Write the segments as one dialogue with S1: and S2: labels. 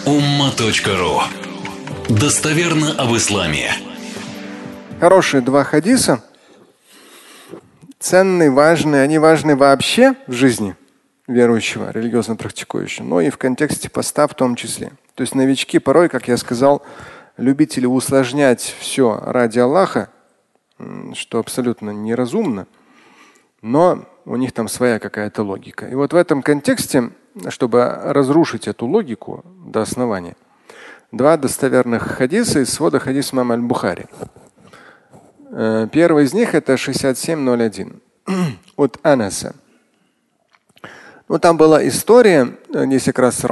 S1: umma.ru. Достоверно об исламе.
S2: Хорошие два хадиса. Ценные, важные. Они важны вообще в жизни верующего, религиозно практикующего, но и в контексте поста в том числе. То есть новички порой, как я сказал, любители усложнять все ради Аллаха, что абсолютно неразумно, но у них там своя какая-то логика. И вот в этом контексте, чтобы разрушить эту логику до основания, два достоверных хадиса из свода хадиса имама аль-Бухари. Первый из них это 6701 от Анаса. Ну, там была история, если как раз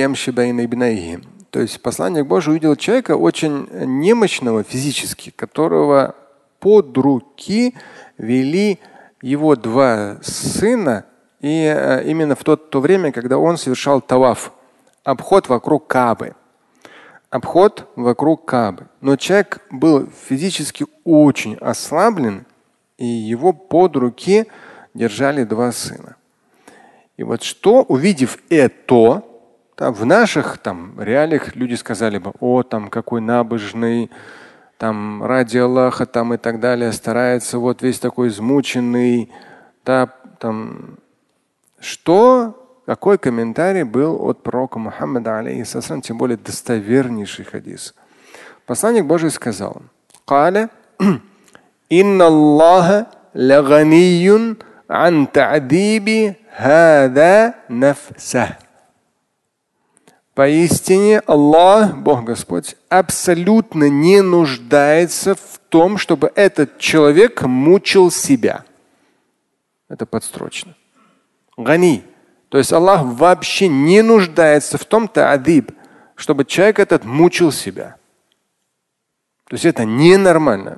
S2: то есть посланник Божий увидел человека очень немощного физически, которого под руки вели его два сына, и именно в то время, когда он совершал таваф, обход вокруг Каабы. Обход вокруг Каабы. Но человек был физически очень ослаблен, и его под руки держали два сына. И вот что, увидев это, в наших реалиях люди сказали бы: о, какой набожный, ради Аллаха и так далее, старается, вот весь такой измученный. Какой комментарий был от пророка Мухаммада, алейхиссалям, тем более достовернейший хадис. Посланник Божий сказал: «Каля инна Аллаха лаганийюн ан та'диби хада нафсах». Поистине Аллах, Бог Господь, абсолютно не нуждается в том, чтобы этот человек мучил себя. Это подстрочно. Гани. То есть Аллах вообще не нуждается в том та'диб, чтобы человек этот мучил себя. То есть это ненормально.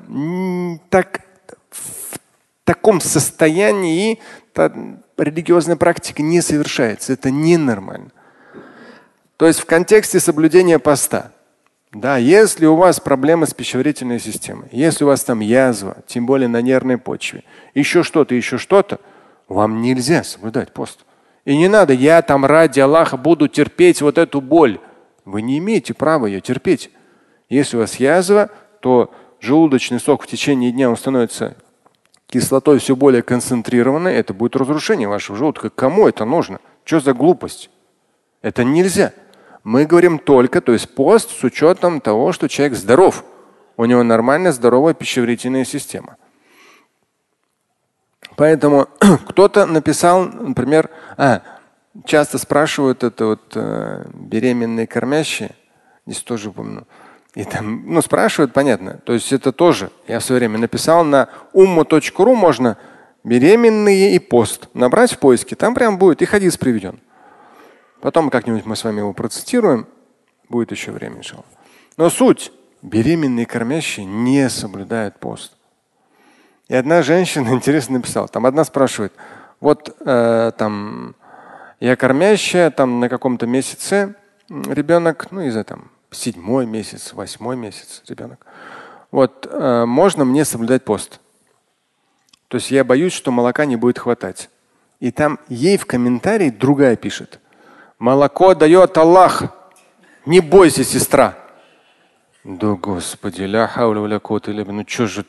S2: В таком состоянии религиозная практика не совершается. Это ненормально. То есть в контексте соблюдения поста. Да, если у вас проблемы с пищеварительной системой, если у вас язва, тем более на нервной почве, еще что-то, вам нельзя соблюдать пост. И не надо, я ради Аллаха буду терпеть вот эту боль. Вы не имеете права ее терпеть. Если у вас язва, то желудочный сок в течение дня он становится кислотой все более концентрированной. Это будет разрушение вашего желудка. Кому это нужно? Что за глупость? Это нельзя. Мы говорим только, то есть пост с учетом того, что человек здоров. У него нормальная, здоровая пищеварительная система. Поэтому кто-то написал, например, часто спрашивают беременные кормящие, здесь тоже помню, и спрашивают, понятно, то есть это тоже, я в свое время написал на umma.ru, можно беременные и пост набрать в поиске, там прям будет и хадис приведен. Потом как-нибудь мы с вами его процитируем, будет еще время, иншаллах. Но суть, беременные кормящие не соблюдают пост. И одна женщина интересно написала, одна спрашивает, я кормящая, на каком-то месяце ребенок, не знаю, 7-й месяц, 8-й месяц ребенок. Можно мне соблюдать пост? То есть я боюсь, что молока не будет хватать. И там ей в комментарии другая пишет: молоко дает Аллах, не бойся, сестра. Да Господи, ля хауля ва ля куввата илля билля.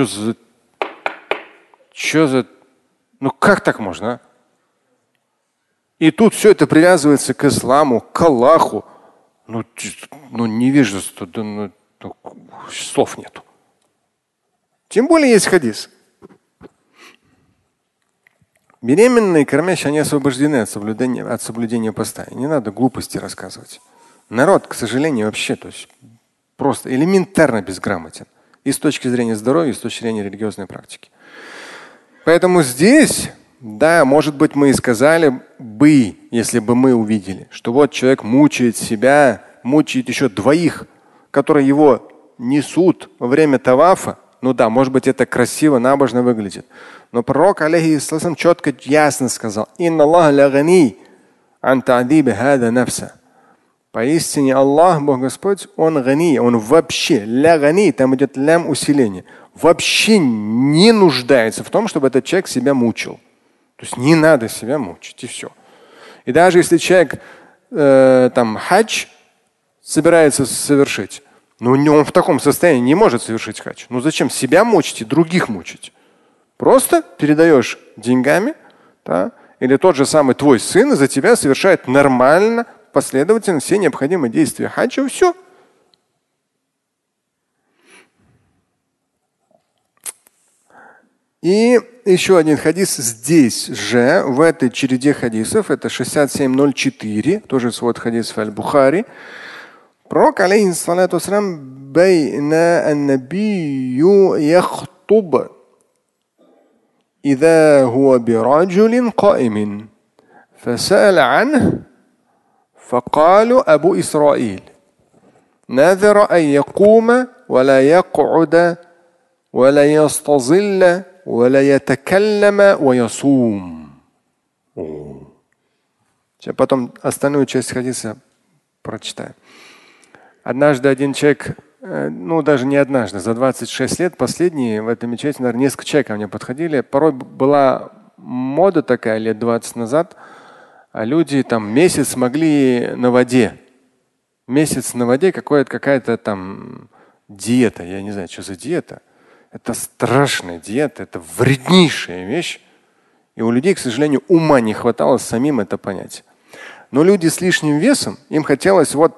S2: Как так можно? А? И тут все это привязывается к исламу, к Аллаху. Невежество, слов нету. Тем более есть хадис. Беременные, кормящие, они освобождены от соблюдения поста. И не надо глупости рассказывать. Народ, к сожалению, вообще просто элементарно безграмотен. И с точки зрения здоровья, и с точки зрения религиозной практики. Поэтому здесь, да, может быть, мы и сказали бы, если бы мы увидели, что вот человек мучает себя, мучает еще двоих, которые его несут во время тавафа. Да, может быть, это красиво, набожно выглядит. Но пророк, алейхиссалям, четко, ясно сказал: «Инна Аллаха лагани ан та'диби хада нафса». Поистине Аллах, Бог Господь, Он гани, Он вообще, ля гани, там идет лям усиление, вообще не нуждается в том, чтобы этот человек себя мучил. То есть не надо себя мучить, и все. И даже если человек хадж, собирается совершить. Но он в таком состоянии не может совершить хадж. Ну зачем себя мучить и других мучить? Просто передаешь деньгами, да, или тот же самый твой сын за тебя совершает нормально, последовательно все необходимые действия хаджа, и все. И еще один хадис здесь же, в этой череде хадисов, это 6704, тоже свод хадисов Аль-Бухари. Пророк, алейхиссалату вассалам, байна ан-набию яхтуб إذا هو برجل قائم فسأل عنه فقالوا أبو إسرائيل نذر أن يقوم ولا يقعد ولا يستظل ولا يتكلم ويصوم. Сейчас потом остальную часть хадиса прочитаю. Однажды один человек, ну даже не однажды, за 26 лет последние в этом мечети, наверное, несколько человек ко мне подходили. Порой была мода такая лет 20 назад, а люди там месяц могли на воде. Месяц на воде какая-то там диета. Я не знаю, что за диета. Это страшная диета, это вреднейшая вещь. И у людей, к сожалению, ума не хватало самим это понять. Но люди с лишним весом, им хотелось вот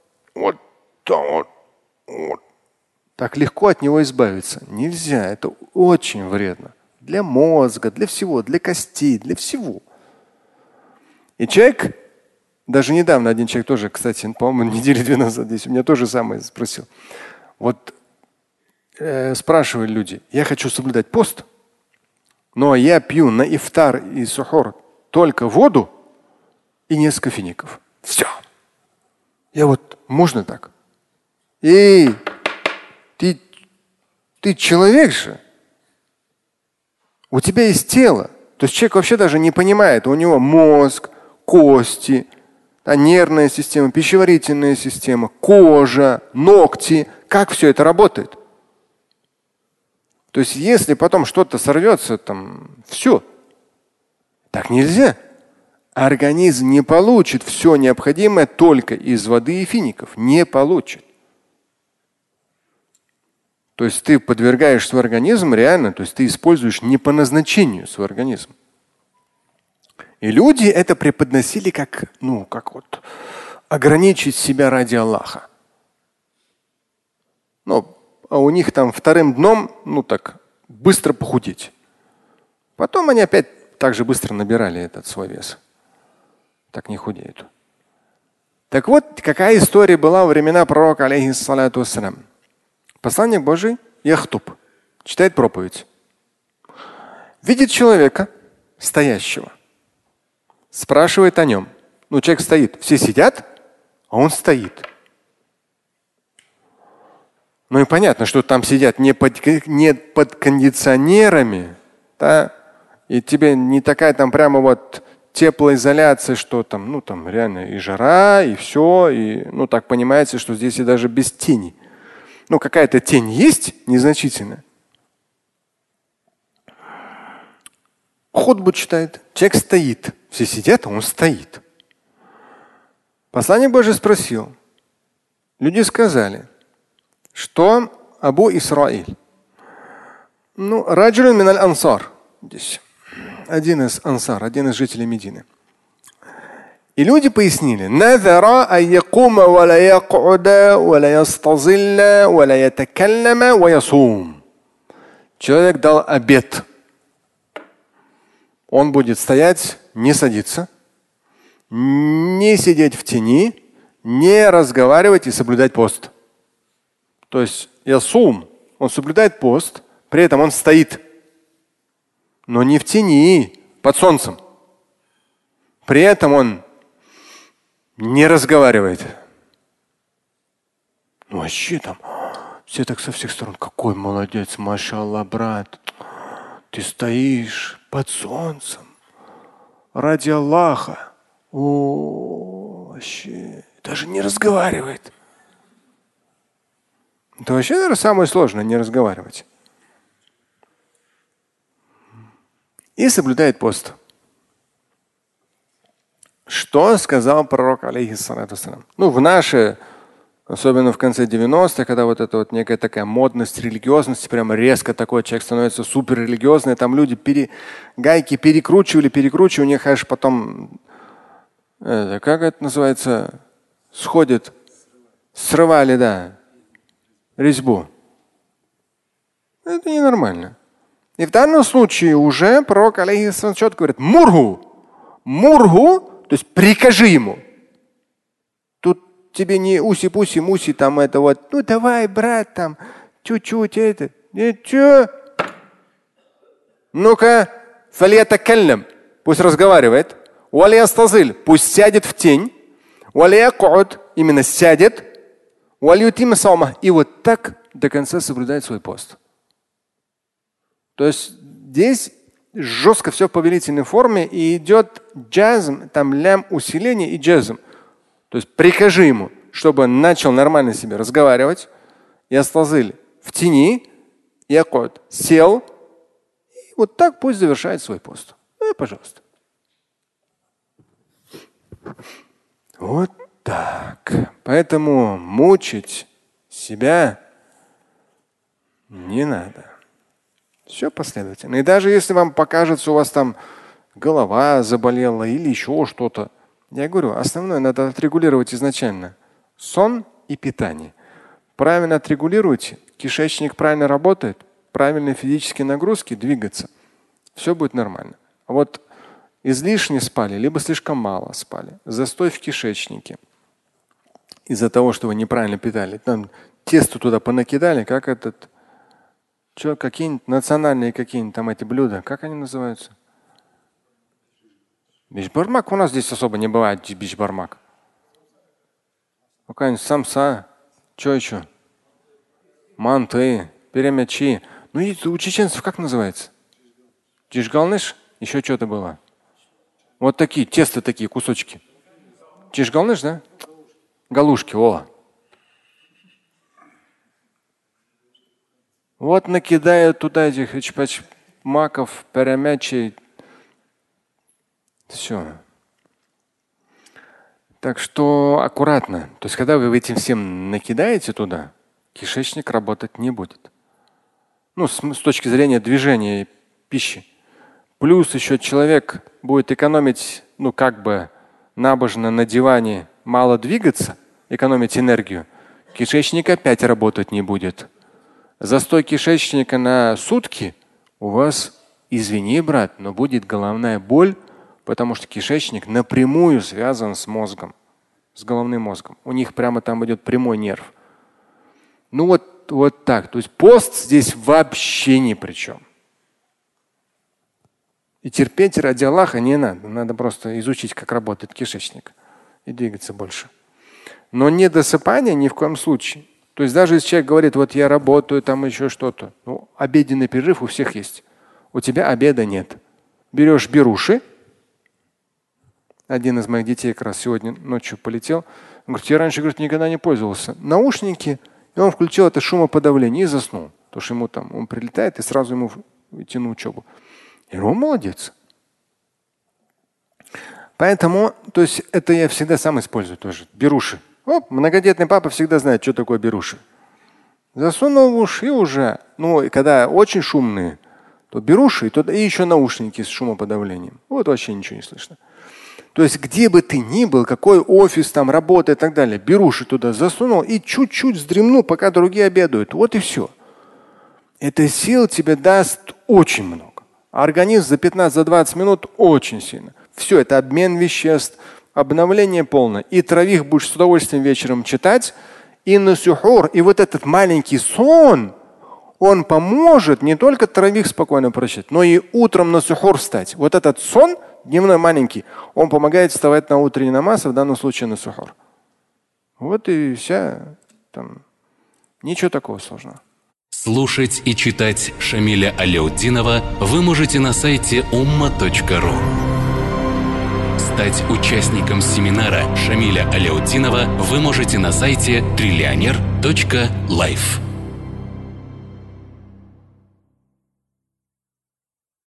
S2: так легко от него избавиться. Нельзя, это очень вредно. Для мозга, для всего, для костей, для всего. И человек, даже недавно один человек тоже, кстати, по-моему, недели 2 назад здесь у меня тоже самое спросил. Вот спрашивали люди, я хочу соблюдать пост, но я пью на ифтар и сухур только воду и несколько фиников. Все. Я вот, можно так? Эй, ты человек же. У тебя есть тело. То есть человек вообще даже не понимает, у него мозг, кости, нервная система, пищеварительная система, кожа, ногти. Как все это работает? То есть если потом что-то сорвется, там все. Так нельзя. Организм не получит все необходимое только из воды и фиников. Не получит. То есть ты подвергаешь свой организм реально, то есть ты используешь не по назначению свой организм. И люди это преподносили как вот ограничить себя ради Аллаха. А у них там вторым дном, так быстро похудеть. Потом они опять так же быстро набирали этот свой вес. Так не худеют. Так вот, какая история была во времена пророка, алейхиссалату вассалям. Посланник Божий яхтуб, читает проповедь. Видит человека, стоящего. Спрашивает о нем. Человек стоит. Все сидят, а он стоит. И понятно, что там сидят не под кондиционерами, да? И тебе не такая там прямо вот теплоизоляция, что там реально и жара, и все, и так понимаете, что здесь и даже без тени. Какая-то тень есть незначительная. Хутбу читает, человек стоит. Все сидят, а он стоит. Посланник Божий спросил. Люди сказали, что Абу Исраиль. Раджулун мин аль-ансар. Здесь. Один из ансар, один из жителей Медины. И люди пояснили. Человек дал обет. Он будет стоять, не садиться, не сидеть в тени, не разговаривать и соблюдать пост. То есть ясум, он соблюдает пост, при этом он стоит, но не в тени, под солнцем. При этом он не разговаривает. Вообще там все так со всех сторон. Какой молодец, машаллах, брат. Ты стоишь под солнцем ради Аллаха. Вообще. Даже не разговаривает. Это вообще, наверное, самое сложное, не разговаривать. И соблюдает пост. Что сказал пророк, алейхиссалату вассалям? В наше Особенно в конце 90-х, когда вот эта вот некая такая модность религиозности, прям резко такой человек становится супер религиозный, там люди гайки перекручивали, у них аж потом, как это называется, срывали, да, резьбу. Это ненормально. И в данном случае уже пророк алейхиссалам четко говорит: мургу, то есть прикажи ему. Тут тебе не уси-пуси-муси, там это вот, ну давай, брат, там, чуть-чуть это. Ничего. Ну-ка, фалиятакаллям, пусть разговаривает. Валиястазиль, пусть сядет в тень. Валиякуд, именно сядет. Валиютима саума. И вот так до конца соблюдает свой пост. То есть здесь жестко все в повелительной форме и идет джазм, там лям усиление и джазм. То есть прикажи ему, чтобы он начал нормально себе разговаривать. Ястазиль в тени, якот сел. И вот так пусть завершает свой пост. Пожалуйста. Вот так. Поэтому мучить себя не надо. Все последовательно. И даже если вам покажется, у вас там голова заболела или еще что-то, я говорю, основное надо отрегулировать изначально. Сон и питание. Правильно отрегулируйте, кишечник правильно работает, правильные физические нагрузки, двигаться. Все будет нормально. А вот излишне спали, либо слишком мало спали, застой в кишечнике из-за того, что вы неправильно питали. Там тесто туда понакидали, как какие-нибудь национальные какие-нибудь там эти блюда, как они называются? Бишбармак у нас здесь особо не бывает, бишбармак. Какая-нибудь самса, что еще? Манты, перемячи. Ну и у чеченцев как называется? Чишгалныш? Еще что-то было. Вот такие, тесто такие, кусочки. Чишгалныш, да? Галушки, о. Вот накидают туда этих маков, перемячей. Все. Так что аккуратно. То есть, когда вы этим всем накидаете туда, кишечник работать не будет. Ну, с точки зрения движения пищи. Плюс еще человек будет экономить, ну, как бы набожно на диване мало двигаться, экономить энергию. Кишечник опять работать не будет. Застой кишечника на сутки у вас, извини, брат, но будет головная боль, потому что кишечник напрямую связан с мозгом, с головным мозгом. У них прямо там идет прямой нерв. Ну вот так. То есть пост здесь вообще ни при чем. И терпеть ради Аллаха не надо. Надо просто изучить, как работает кишечник и двигаться больше. Но недосыпание ни в коем случае. То есть даже если человек говорит, вот я работаю, там еще что-то. Ну, обеденный перерыв у всех есть. У тебя обеда нет. Берешь беруши. Один из моих детей как раз сегодня ночью полетел. Он говорит, я раньше, говорит, никогда не пользовался. Наушники, и он включил это шумоподавление и заснул. Потому что ему там, он прилетает и сразу ему идти на учебу. Я говорю, он молодец. Поэтому, то есть это я всегда сам использую тоже. Беруши. Многодетный папа всегда знает, что такое беруши. Засунул в уши и уже. Ну, и когда очень шумные, то беруши, и еще наушники с шумоподавлением. Вот вообще ничего не слышно. То есть где бы ты ни был, какой офис там, работа и так далее, беруши туда засунул и чуть-чуть вздремнул, пока другие обедают. Вот и все. Это сил тебе даст очень много. А организм за 15-20 минут очень сильно. Все, это обмен веществ, обновление полное. И травих будешь с удовольствием вечером читать. И на сухур, и вот этот маленький сон, он поможет не только травих спокойно прочитать, но и утром на сухур встать. Вот этот сон дневной маленький, он помогает вставать на утренний намаз, а в данном случае на сухур. Вот и вся там. Ничего такого сложного.
S1: Слушать и читать Шамиля Аляутдинова вы можете на сайте umma.ru. Стать участником семинара Шамиля Аляутдинова вы можете на сайте trillioner.life.